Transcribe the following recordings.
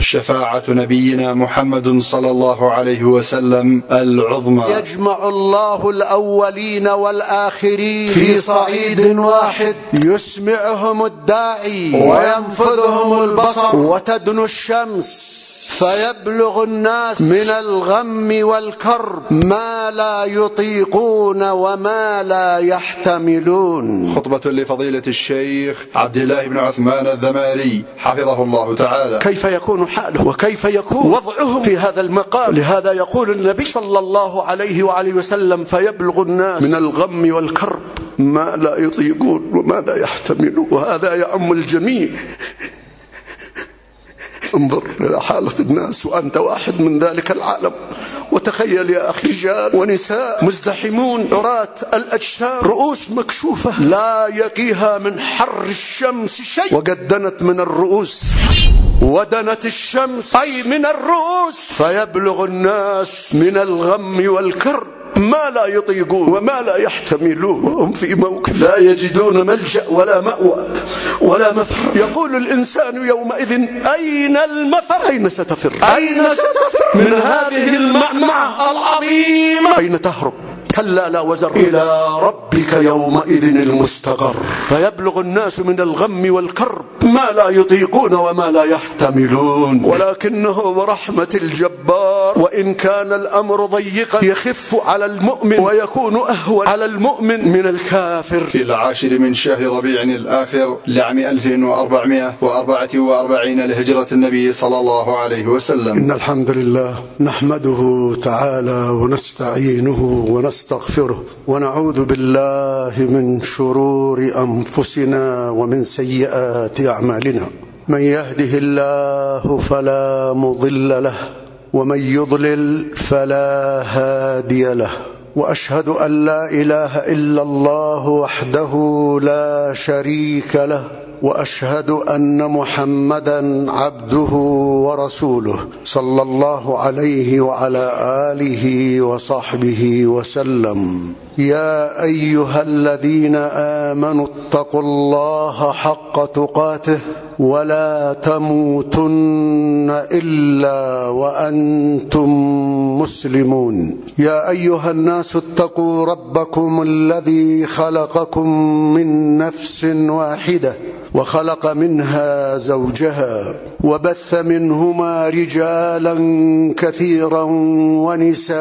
شفاعة نبينا محمد صلى الله عليه وسلم العظمى. يجمع الله الأولين والآخرين في صعيد واحد، يسمعهم الداعي وينفذهم البصر وتدنو الشمس، فيبلغ الناس من الغم والكرب ما لا يطيقون وما لا يحتملون. خطبة لفضيلة الشيخ عبد الله بن عثمان الذماري حفظه الله تعالى. كيف يكون حاله وكيف يكون وضعهم في هذا المقام؟ لهذا يقول النبي صلى الله عليه وآله وسلم: فيبلغ الناس من الغم والكرب ما لا يطيقون وما لا يحتملون. وهذا يعم الجميع. انظر إلى حالة الناس وأنت واحد من ذلك العالم، وتخيل يا أخي رجال ونساء مزدحمون عراة الأجسام، رؤوس مكشوفة لا يقيها من حر الشمس شيء، وقد دنت من الرؤوس ودنت الشمس أي من الرؤوس، فيبلغ الناس من الغم والكرب ما لا يطيقون وما لا يحتملون، وهم في موقف لا يجدون ملجأ ولا مأوى ولا مفر. يقول الإنسان يومئذ: أين المفر؟ أين ستفر؟ أين ستفر من هذه المعمعة العظيمة؟ أين تهرب؟ كلا لا وزر، إلى ربك يومئذ المستقر. فيبلغ الناس من الغم والكرب ما لا يطيقون وما لا يحتملون، ولكنه برحمة الجبار، وإن كان الأمر ضيقا يخف على المؤمن ويكون أهون على المؤمن من الكافر. في 10 من شهر ربيع الآخر لعام 1444 لهجرة النبي صلى الله عليه وسلم. إن الحمد لله نحمده تعالى ونستعينه ونستغفره، ونعوذ بالله من شرور أنفسنا ومن سيئات أعمالنا. من يهده الله فلا مضل له، ومن يضلل فلا هادي له، وأشهد أن لا إله إلا الله وحده لا شريك له، وأشهد أن محمدا عبده ورسوله صلى الله عليه وعلى آله وصحبه وسلم. يا أيها الذين آمنوا اتقوا الله حق تقاته ولا تموتن إلا وأنتم مسلمون. يا أيها الناس اتقوا ربكم الذي خلقكم من نفس واحدة وخلق منها زوجها وبث منهما رجالا كثيرا ونساء،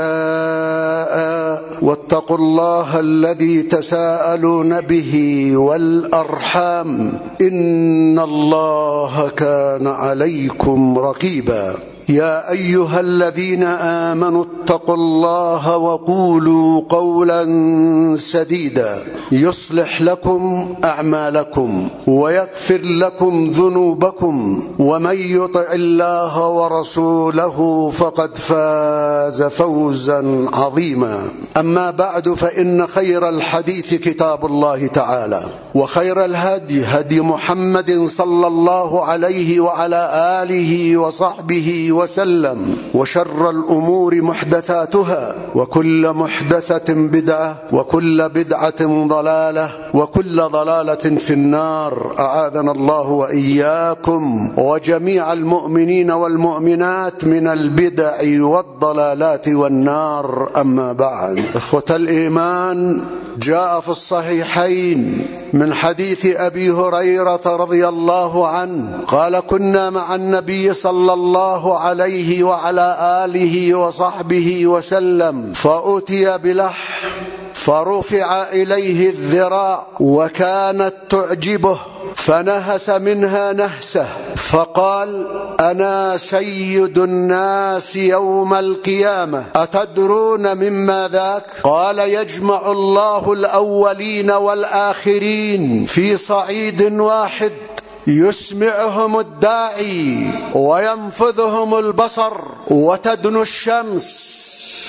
واتقوا الله الذي تساءلون به والأرحام إن الله كان عليكم رقيبا. يا أيها الذين آمنوا اتقوا الله وقولوا قولا سديدا يصلح لكم أعمالكم ويغفر لكم ذنوبكم، ومن يطع الله ورسوله فقد فاز فوزا عظيما. أما بعد، فإن خير الحديث كتاب الله تعالى، وخير الهدي هدي محمد صلى الله عليه وعلى آله وصحبه وسلم، وشر الأمور محدثاتها، وكل محدثة بدعة، وكل بدعة ضلالة، وكل ضلالة في النار. أعاذنا الله وإياكم وجميع المؤمنين والمؤمنات من البدع والضلالات والنار. أما بعد، إخوة الإيمان، جاء في الصحيحين من حديث أبي هريرة رضي الله عنه قال: كنا مع النبي صلى الله عليه وعلى آله وصحبه وسلم، فأتي بلحم فرفع إليه الذراع وكانت تعجبه، فنهس منها نهسة، فقال: أنا سيد الناس يوم القيامة، أتدرون مما ذاك؟ قال: يجمع الله الأولين والآخرين في صعيد واحد، يسمعهم الداعي وينفذهم البصر وتدنو الشمس،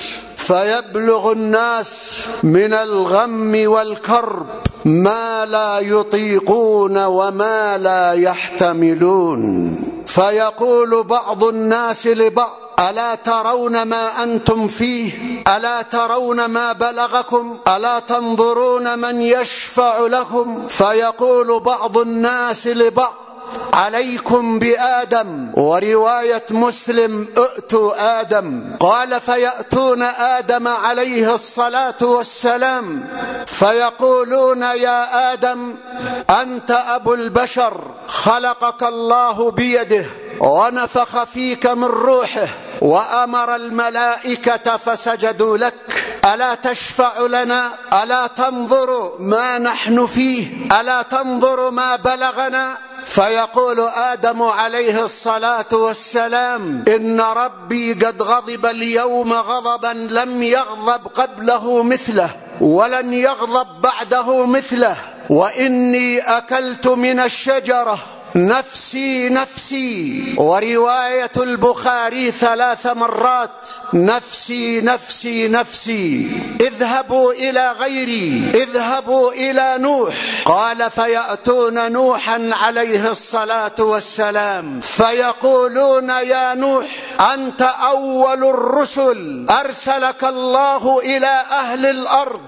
فيبلغ الناس من الغم والكرب ما لا يطيقون وما لا يحتملون، فيقول بعض الناس لبعض: ألا ترون ما أنتم فيه؟ ألا ترون ما بلغكم؟ ألا تنظرون من يشفع لكم؟ فيقول بعض الناس لبعض: عليكم بآدم ورواية مسلم ائتوا آدم، قال فيأتون آدم عليه الصلاة والسلام فيقولون يا آدم أنت أبو البشر، خلقك الله بيده ونفخ فيك من روحه وأمر الملائكة فسجدوا لك، ألا تشفع لنا؟ ألا تنظر ما نحن فيه؟ ألا تنظر ما بلغنا؟ فيقول آدم عليه الصلاة والسلام إن ربي قد غضب اليوم غضبا لم يغضب قبله مثله ولن يغضب بعده مثله، وإني أكلت من الشجرة نفسي نفسي. ورواية البخاري 3 مرات نفسي نفسي نفسي. اذهبوا إلى غيري، اذهبوا إلى نوح، قال فيأتون نوحا عليه الصلاة والسلام فيقولون يا نوح أنت أول الرسل، أرسلك الله إلى أهل الأرض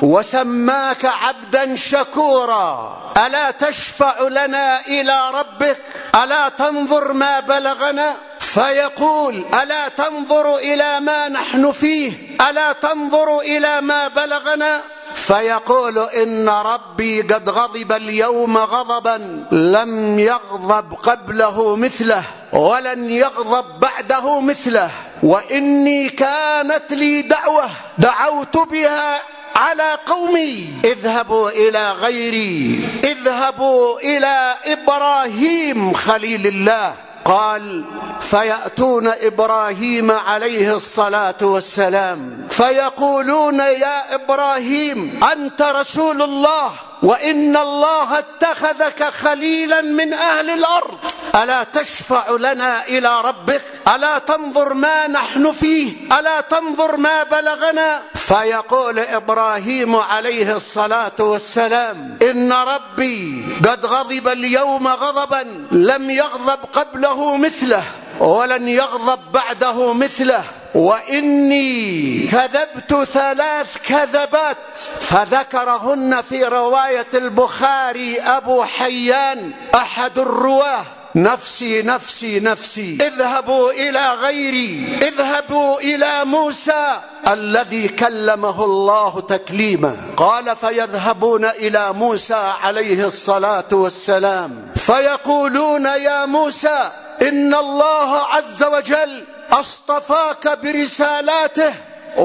وسماك عبدا شكورا، ألا تشفع لنا إلى ربك؟ ألا تنظر ما بلغنا؟ فيقول ألا تنظر إلى ما نحن فيه؟ ألا تنظر إلى ما بلغنا؟ فيقول إن ربي قد غضب اليوم غضبا لم يغضب قبله مثله ولن يغضب بعده مثله، وإني كانت لي دعوة دعوت بها على قومي، اذهبوا إلى غيري، اذهبوا إلى إبراهيم خليل الله. قال فيأتون إبراهيم عليه الصلاة والسلام فيقولون يا إبراهيم أنت رسول الله وإن الله اتخذك خليلا من أهل الأرض، ألا تشفع لنا إلى ربك؟ ألا تنظر ما نحن فيه؟ ألا تنظر ما بلغنا؟ فيقول إبراهيم عليه الصلاة والسلام إن ربي قد غضب اليوم غضبا لم يغضب قبله مثله ولن يغضب بعده مثله، وإني كذبت 3 كذبات فذكرهن في رواية البخاري أبو حيان أحد الرواه نفسي نفسي نفسي. اذهبوا إلى غيري، اذهبوا إلى موسى الذي كلمه الله تكليما. قال فيذهبون إلى موسى عليه الصلاة والسلام فيقولون يا موسى إن الله عز وجل اصطفاك برسالاته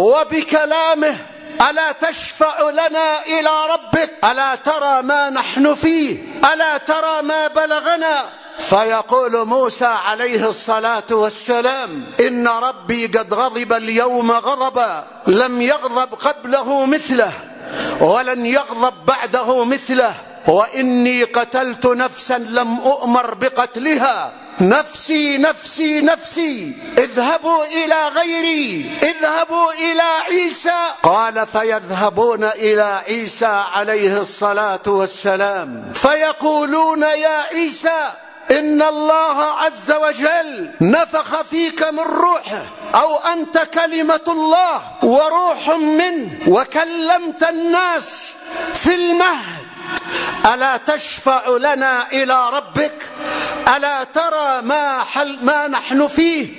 وبكلامه، ألا تشفع لنا إلى ربك؟ ألا ترى ما نحن فيه؟ ألا ترى ما بلغنا؟ فيقول موسى عليه الصلاة والسلام إن ربي قد غضب اليوم غضبا لم يغضب قبله مثله ولن يغضب بعده مثله، وإني قتلت نفسا لم أؤمر بقتلها، نفسي نفسي نفسي. اذهبوا إلى غيري، اذهبوا إلى عيسى. قال فيذهبون إلى عيسى عليه الصلاة والسلام فيقولون يا عيسى إن الله عز وجل نفخ فيك من روحه، أو أنت كلمة الله وروح منه وكلمت الناس في المهد، ألا تشفع لنا إلى ربك؟ ألا ترى ما نحن فيه؟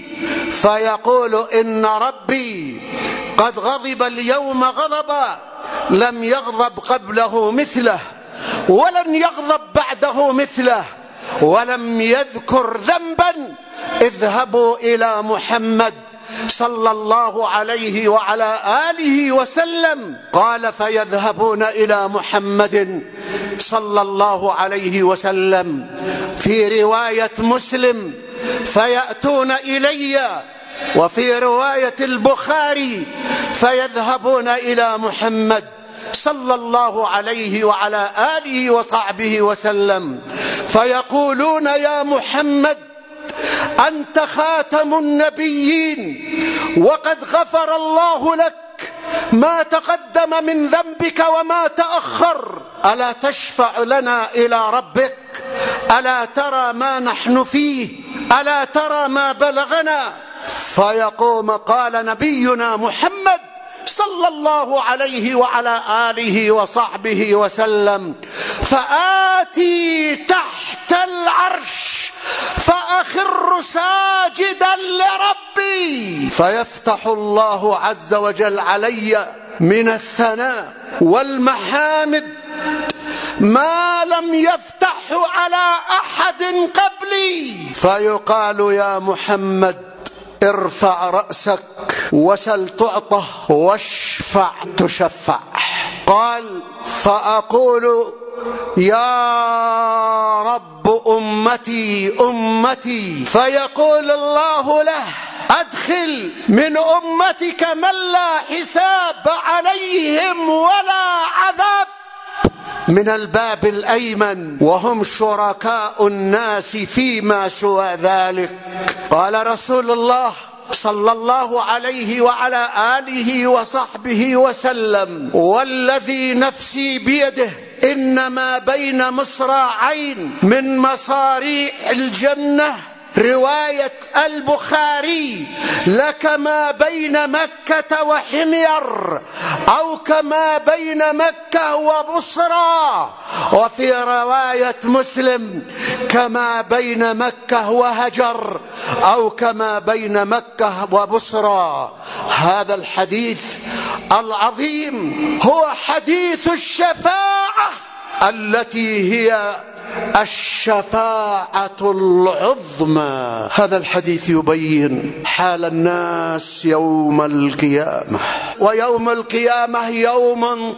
فيقول إن ربي قد غضب اليوم غضبا لم يغضب قبله مثله ولن يغضب بعده مثله ولم يذكر ذنبا. اذهبوا إلى محمد صلى الله عليه وعلى آله وسلم. قال فيذهبون إلى محمد صلى الله عليه وسلم في رواية مسلم فيأتون إلي، وفي رواية البخاري فيذهبون إلى محمد صلى الله عليه وعلى آله وصحبه وسلم فيقولون يا محمد أنت خاتم النبيين وقد غفر الله لك ما تقدم من ذنبك وما تأخر، ألا تشفع لنا إلى ربك؟ ألا ترى ما نحن فيه؟ ألا ترى ما بلغنا؟ فيقوم قال نبينا محمد صلى الله عليه وعلى آله وصحبه وسلم فآتي تحت العرش فأخر ساجدا لربي، فيفتح الله عز وجل علي من الثناء والمحامد ما لم يفتحه على أحد قبلي، فيقال يا محمد ارفع رأسك وسل تعطه واشفع تشفع. قال فأقول يا رب أمتي أمتي، فيقول الله له أدخل من أمتك من لا حساب عليهم ولا عذاب من الباب الأيمن، وهم شركاء الناس فيما سوى ذلك. قال رسول الله صلى الله عليه وعلى آله وصحبه وسلم والذي نفسي بيده إنما بين مصراعين من مصاريع الجنة، رواية البخاري، لكما بين مكة وحمير، أو كما بين مكة وبصرى، وفي رواية مسلم كما بين مكة وهجر، أو كما بين مكة وبصرى. هذا الحديث العظيم هو حديث الشفاعة التي هي الشفاعة العظمى. هذا الحديث يبين حال الناس يوم القيامة، ويوم القيامة يوم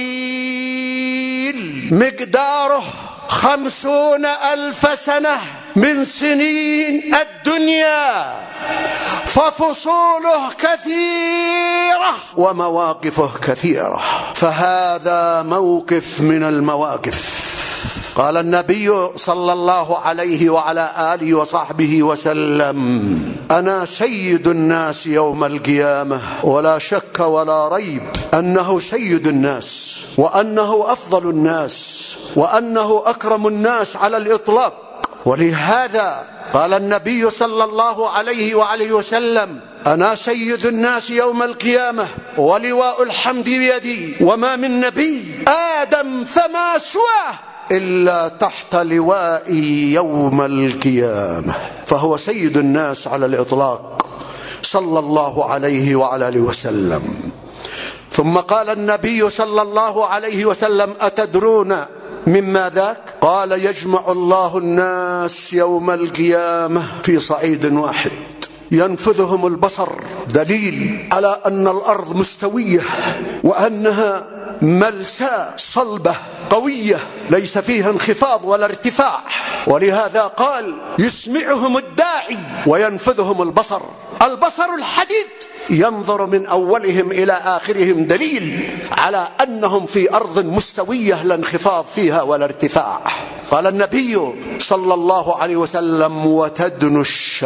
طويل مقداره 50,000 سنة من سنين الدنيا، ففصوله كثيرة ومواقفه كثيرة، فهذا موقف من المواقف. قال النبي صلى الله عليه وعلى آله وصحبه وسلم أنا سيد الناس يوم القيامة، ولا شك ولا ريب أنه سيد الناس، وأنه أفضل الناس، وأنه أكرم الناس على الإطلاق. ولهذا قال النبي صلى الله عليه وآله وسلم أنا سيد الناس يوم القيامة ولواء الحمد بيدي، وما من نبي آدم فما سواه إلا تحت لوائي يوم القيامة، فهو سيد الناس على الإطلاق صلى الله عليه وعلى آله وسلم. ثم قال النبي صلى الله عليه وسلم أتدرون مما ذاك؟ قال يجمع الله الناس يوم القيامة في صعيد واحد ينفذهم البصر، دليل على أن الأرض مستوية وأنها ملساء صلبة قوية ليس فيها انخفاض ولا ارتفاع. ولهذا قال يسمعهم الداعي وينفذهم البصر، البصر الحديد ينظر من أولهم إلى آخرهم، دليل على أنهم في أرض مستوية لا انخفاض فيها ولا ارتفاع. قال النبي صلى الله عليه وسلم وتدنو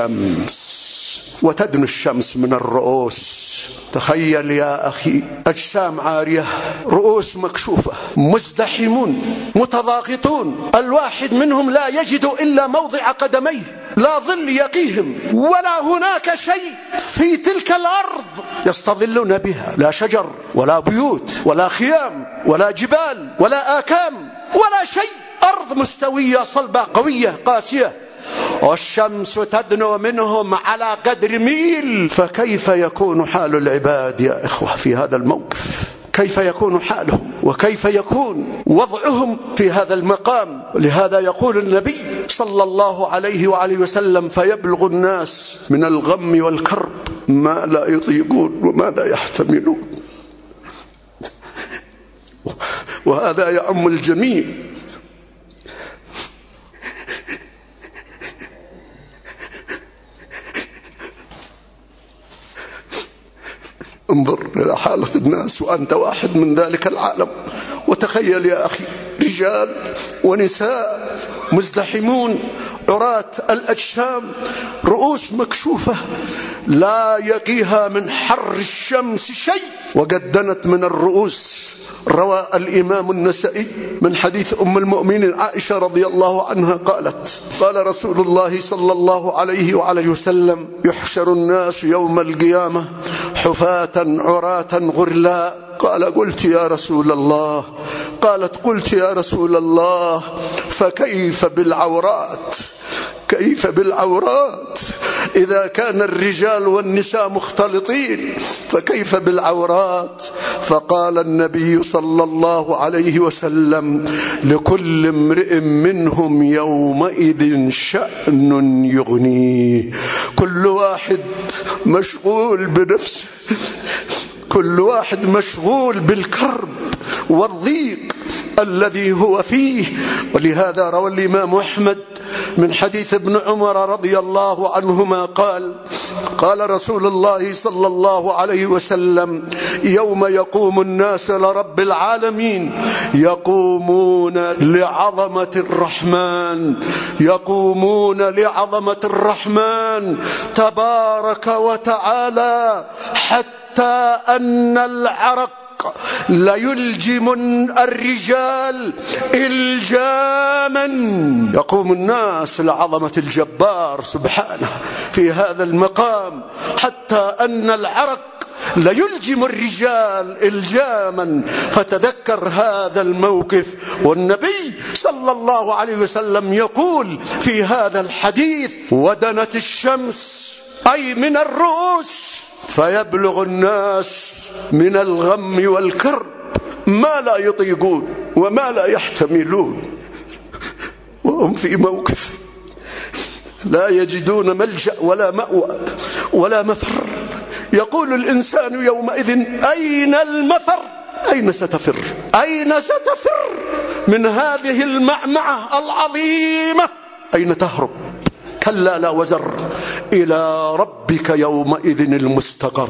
الشمس من الرؤوس. تخيل يا أخي أجسام عارية، رؤوس مكشوفة، مزدحمون متضاغطون، الواحد منهم لا يجد إلا موضع قدميه، لا ظل يقيهم ولا هناك شيء في تلك الأرض يستظلون بها، لا شجر ولا بيوت ولا خيام ولا جبال ولا آكام ولا شيء، أرض مستوية صلبة قوية قاسية، والشمس تدنو منهم على قدر ميل. فكيف يكون حال العباد يا إخوة في هذا الموقف؟ كيف يكون حالهم وكيف يكون وضعهم في هذا المقام؟ لهذا يقول النبي صلى الله عليه وآله وسلم فيبلغ الناس من الغم والكرب ما لا يطيقون وما لا يحتملون، وهذا يعم الجميع. انظر إلى حالة الناس وأنت واحد من ذلك العالم، وتخيل يا أخي رجال ونساء مزدحمون عراة الأجسام، رؤوس مكشوفة لا يقيها من حر الشمس شيء، وقد دنت من الرؤوس. روى الإمام النسائي من حديث أم المؤمنين عائشة رضي الله عنها قالت قال رسول الله صلى الله عليه وعليه وسلم يحشر الناس يوم القيامة حفاة عراة غرلاء. قال قلت يا رسول الله، قالت قلت يا رسول الله فكيف بالعورات؟ كيف بالعورات؟ إذا كان الرجال والنساء مختلطين فكيف بالعورات؟ فقال النبي صلى الله عليه وسلم: لكل امرئ منهم يومئذ شأن يغنيه. كل واحد مشغول بنفسه، كل واحد مشغول بالكرب والضيق الذي هو فيه. ولهذا روى الإمام أحمد من حديث ابن عمر رضي الله عنهما قال رسول الله صلى الله عليه وسلم: يوم يقوم الناس لرب العالمين يقومون لعظمة الرحمن، يقومون لعظمة الرحمن تبارك وتعالى، حتى أن العرق ليلجم الرجال إلجاما. يقوم الناس لعظمة الجبار سبحانه في هذا المقام، حتى أن العرق ليلجم الرجال إلجاما. فتذكر هذا الموقف، والنبي صلى الله عليه وسلم يقول في هذا الحديث: ودنت الشمس أي من الرؤوس، فيبلغ الناس من الغم والكرب ما لا يطيقون وما لا يحتملون، وهم في موقف لا يجدون ملجأ ولا مأوى ولا مفر. يقول الإنسان يومئذ: أين المفر؟ أين ستفر؟ أين ستفر من هذه المعمعة العظيمة؟ أين تهرب؟ كلا لا وزر، إلى ربك يومئذ المستقر.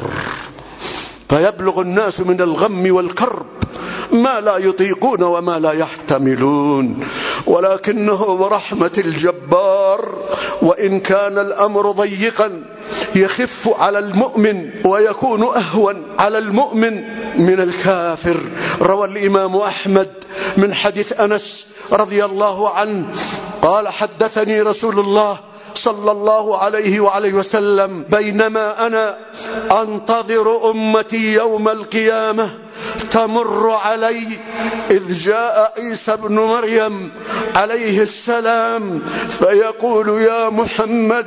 فيبلغ الناس من الغم والكرب ما لا يطيقون وما لا يحتملون. ولكنه برحمة الجبار، وإن كان الأمر ضيقا يخف على المؤمن ويكون أهون على المؤمن من الكافر. روى الإمام أحمد من حديث أنس رضي الله عنه قال: حدثني رسول الله صلى الله عليه وآله وسلم: بينما أنا أنتظر أمتي يوم القيامة تمر علي إذ جاء عيسى بن مريم عليه السلام فيقول: يا محمد،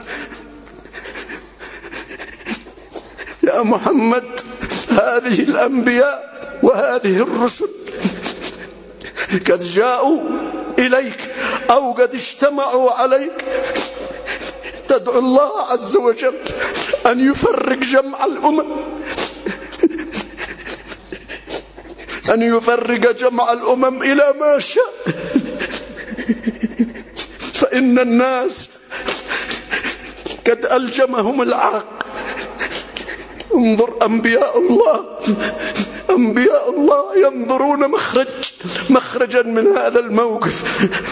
يا محمد، هذه الأنبياء وهذه الرسل قد جاءوا إليك أو قد اجتمعوا عليك، تدعو الله عز وجل أن يفرق جمع الأمم، أن يفرق جمع الأمم إلى ما شاء. فإن الناس قد ألجمهم العرق. انظر أنبياء الله، أنبياء الله ينظرون مخرجا من هذا الموقف،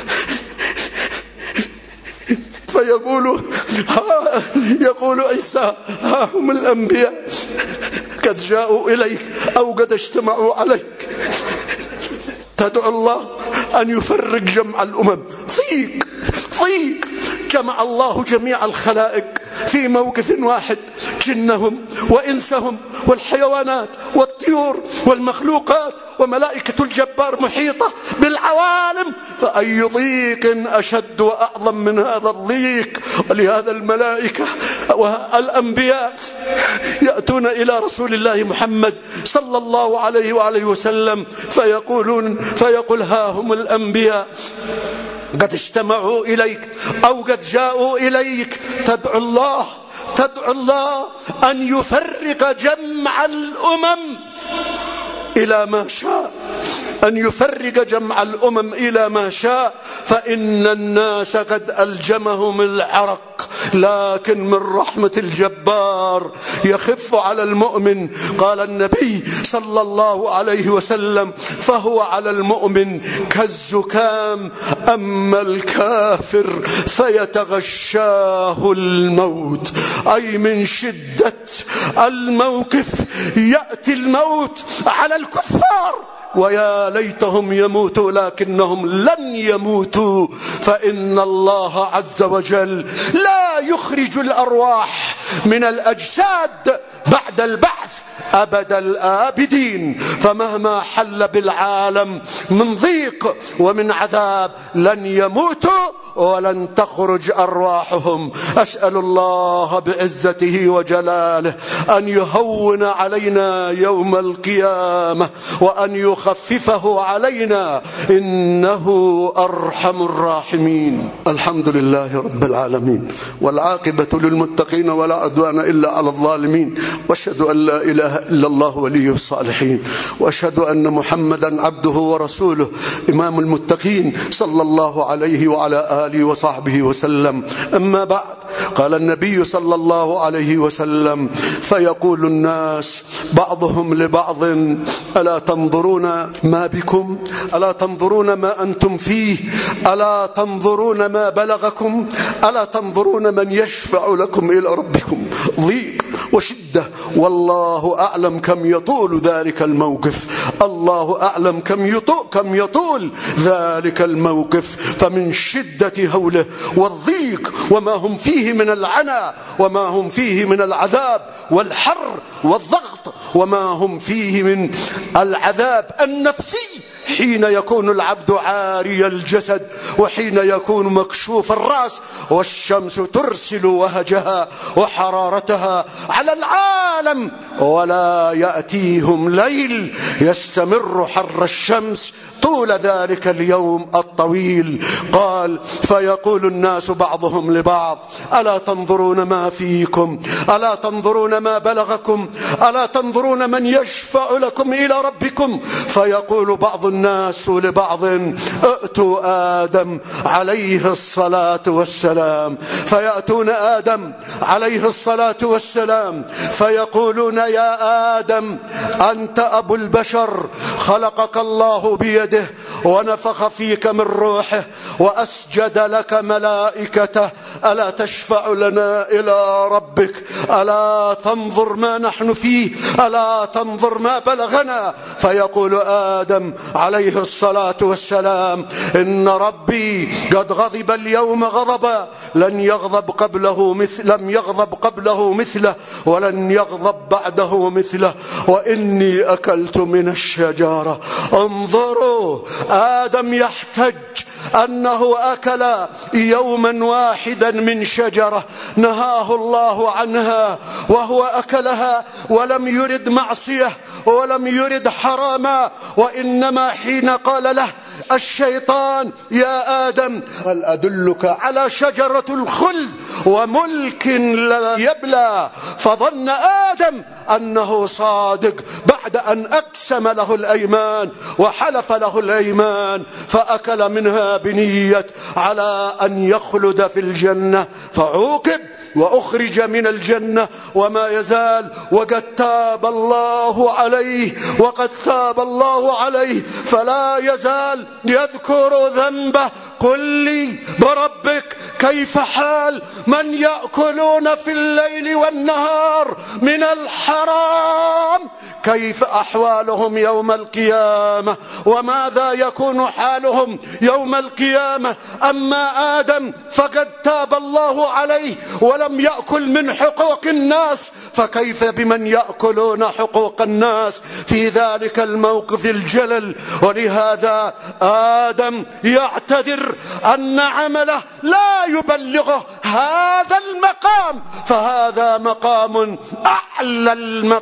يقول عيسى: ها هم الأنبياء قد جاءوا إليك أو قد اجتمعوا عليك، تدعو الله أن يفرق جمع الأمم. ضيق جمع الله جميع الخلائق في موقف واحد، جنهم وإنسهم والحيوانات والطيور والمخلوقات وملائكة الجبار محيطة بالعوالم، فأي ضيق أشد وأعظم من هذا الضيق؟ ولهذا الملائكة والأنبياء يأتون إلى رسول الله محمد صلى الله عليه وآله وسلم فيقول: ها هم الأنبياء قد اجتمعوا إليك أو قد جاءوا إليك، تدعو الله أن يفرق جمع الأمم إلى ما شاء، أن يفرق جمع الأمم إلى ما شاء. فإن الناس قد ألجمهم العرق، لكن من رحمة الجبار يخف على المؤمن. قال النبي صلى الله عليه وسلم: فهو على المؤمن كالزكام، أما الكافر فيتغشاه الموت. أي من شدة الموقف يأتي الموت على الكفار، ويا ليتهم يموتوا لكنهم لن يموتوا، فإن الله عز وجل لا يخرج الأرواح من الأجساد بعد البعث أبد الآبدين. فمهما حل بالعالم من ضيق ومن عذاب لن يموتوا ولن تخرج أرواحهم. أسأل الله بعزته وجلاله أن يهون علينا يوم القيامة وأن يخففه علينا، إنه أرحم الراحمين. الحمد لله رب العالمين، والعاقبة للمتقين ولا عدوان إلا على الظالمين، وأشهد أن لا إله إلا الله ولي الصالحين، وأشهد أن محمدا عبده ورسوله إمام المتقين صلى الله عليه وعلى آله وصحبه وسلم. أما بعد، قال النبي صلى الله عليه وسلم: فيقول الناس بعضهم لبعض: ألا تنظرون ما بكم؟ ألا تنظرون ما أنتم فيه؟ ألا تنظرون ما بلغكم؟ ألا تنظرون من يشفع لكم إلى ربكم؟ ضيق وشدة، والله أعلم كم يطول ذلك الموقف. الله أعلم كم يطول ذلك الموقف. فمن شدة هوله والضيق وما هم فيه من العنى وما هم فيه من العذاب والحر والضغط وما هم فيه من العذاب النفسي حين يكون العبد عاري الجسد وحين يكون مكشوف الرأس والشمس ترسل وهجها وحرارتها على العالم ولا يأتيهم ليل يستمر حر الشمس طول ذلك اليوم الطويل. قال: فيقول الناس بعضهم لبعض: ألا تنظرون ما فيكم؟ ألا تنظرون ما بلغكم؟ ألا تنظرون من يشفع لكم إلى ربكم؟ فيقول بعض الناس لبعض: ائتوا آدم عليه الصلاة والسلام. فيأتون آدم عليه الصلاة والسلام فيقولون: يا آدم، أنت أبو البشر، خلقك الله بيده ونفخ فيك من روحه وأسجد لك ملائكته، ألا تشفع لنا إلى ربك؟ ألا تنظر ما نحن فيه؟ ألا تنظر ما بلغنا؟ فيقول آدم عليه الصلاة والسلام: إن ربي قد غضب اليوم غضبا لم يغضب قبله مثله ولن يغضب بعده مثله، وإني أكلت من الشجرة. انظروا، آدم يحتج أنه أكل يوما واحدا من شجرة نهاه الله عنها، وهو أكلها ولم يرد معصية ولم يرد حراما، وإنما حين قال له الشيطان: يا آدم، هل أدلك على شجرة الخلد وملك لا يبلى؟ فظن آدم أنه صادق بعد أن أقسم له الأيمان وحلف له الأيمان، فأكل منها بنية على أن يخلد في الجنة، فعوقب وأخرج من الجنة وما يزال. وقد تاب الله عليه فلا يزال يذكر ذنبه. قل لي بربك كيف حال من يأكلون في الليل والنهار من الحرام؟ كيف أحوالهم يوم القيامة؟ وماذا يكون حالهم يوم القيامة؟ أما آدم فقد تاب الله عليه ولم يأكل من حقوق الناس، فكيف بمن يأكلون حقوق الناس في ذلك الموقف الجلل؟ ولهذا آدم يعتذر أن عمله لا يبلغه هذا المقام، فهذا مقام أعلى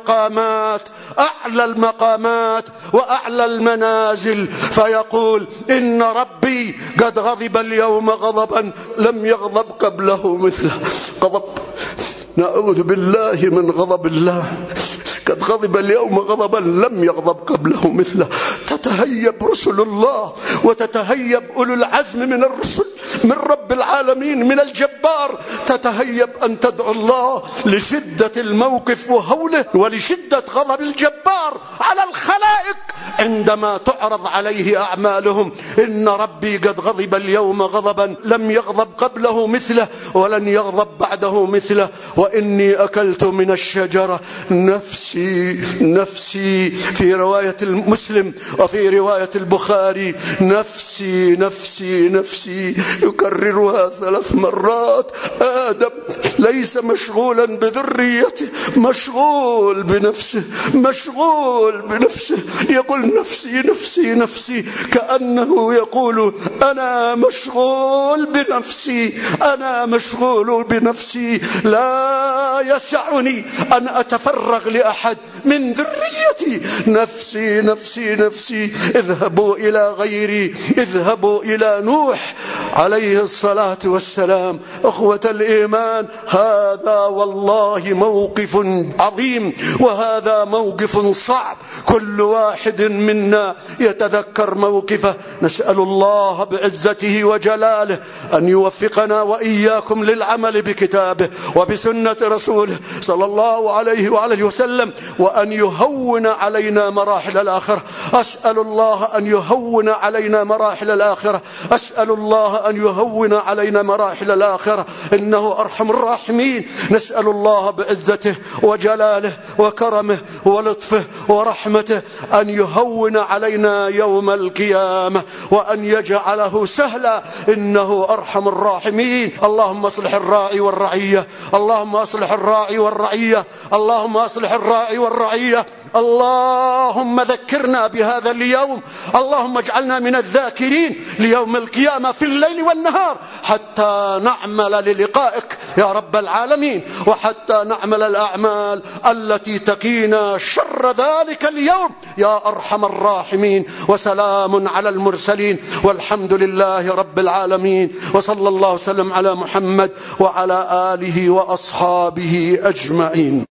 المقامات وأعلى المنازل. فيقول: إن ربي قد غضب اليوم غضبا لم يغضب قبله مثله. غضب، نعوذ بالله من غضب الله. قد غضب اليوم غضبا لم يغضب قبله مثله. تتهيب رسل الله وتتهيب أولو العزم من الرسل من رب العالمين من الجبار، تتهيب أن تدعو الله لشدة الموقف وهوله ولشدة غضب الجبار على الخلائق عندما تعرض عليه أعمالهم. إن ربي قد غضب اليوم غضبا لم يغضب قبله مثله ولن يغضب بعده مثله، وإني أكلت من الشجرة نفسي في رواية مسلم وفي رواية البخاري نفسي يكررها 3 مرات. آدم ليس مشغولا بذريته، مشغول بنفسه، مشغول بنفسه. يقول نفسي نفسي نفسي، كأنه يقول أنا مشغول بنفسي، أنا مشغول بنفسي، لا يسعني أن أتفرغ لأحد من ذريتي. نفسي نفسي نفسي. اذهبوا إلى غيري، اذهبوا إلى نوح عليه الصلاة والسلام. أخوة الإيمان، هذا والله موقف عظيم، وهذا موقف صعب. كل واحد منا يتذكر موقفه. نسأل الله بعزته وجلاله أن يوفقنا وإياكم للعمل بكتابه وبسنة رسوله صلى الله عليه وآله وسلم، وأن يهون علينا مراحل الآخرة. أسأل الله أن يهون علينا مراحل الآخرة، أسأل الله أن يهون علينا مراحل الآخرة، إنه أرحم الراحمين. نسأل الله بعزته وجلاله وكرمه ولطفه ورحمته أن يهون علينا يوم القيامة، وأن يجعله سهلا، إنه أرحم الراحمين. اللهم اصلح الراعي والرعية، اللهم اصلح الراعي والرعية، اللهم اصلح الراعي والرعية. اللهم ذكرنا بهذا اليوم، اللهم اجعلنا من الذاكرين ليوم القيامة في الليل والنهار، حتى نعمل للقائك يا رب العالمين، وحتى نعمل الأعمال التي تقينا شر ذلك اليوم يا أرحم الراحمين. وسلام على المرسلين، والحمد لله رب العالمين، وصلى الله وسلم على محمد وعلى آله وأصحابه أجمعين.